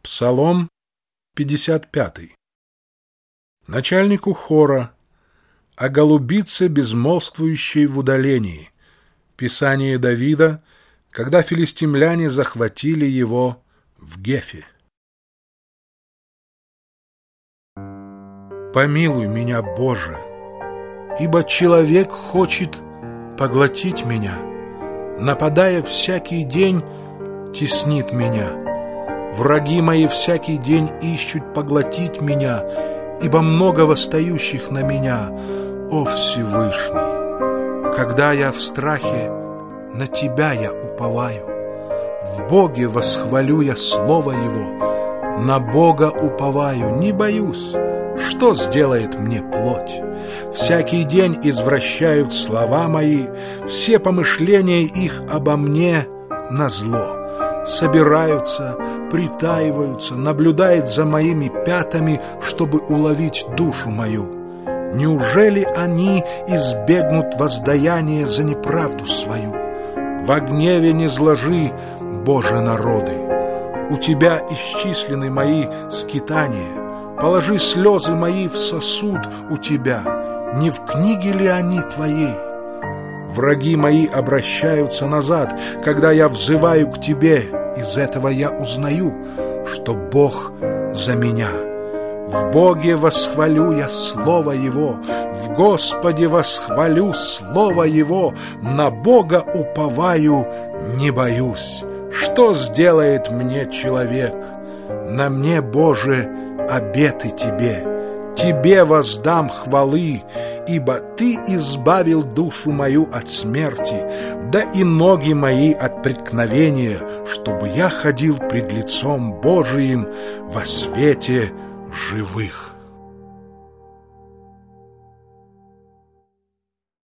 Псалом 55. Начальнику хора о голубице, безмолвствующей в удалении. Писание Давида, когда филистимляне захватили его в Гефе. Помилуй меня, Боже, ибо человек хочет поглотить меня, нападая всякий день, теснит меня. Враги мои всякий день ищут поглотить меня, ибо много восстающих на меня, о Всевышний. Когда я в страхе, на Тебя я уповаю. В Боге восхвалю я слово Его, на Бога уповаю, не боюсь, что сделает мне плоть. Всякий день извращают слова мои, все помышления их обо мне назло. Собираются, притаиваются, наблюдают за моими пятами, чтобы уловить душу мою. Неужели они избегнут воздаяния за неправду свою? Во гневе не зложи, Боже, народы. У Тебя исчислены мои скитания. Положи слезы мои в сосуд у Тебя. Не в книге ли они Твоей? Враги мои обращаются назад, когда я взываю к Тебе. Из этого я узнаю, что Бог за меня. В Боге восхвалю я слово Его, в Господе восхвалю слово Его, на Бога уповаю, не боюсь. Что сделает мне человек? На мне, Боже, обеты Тебе. Тебе воздам хвалы, ибо Ты избавил душу мою от смерти, да и ноги мои от преткновения, чтобы я ходил пред лицом Божиим во свете живых.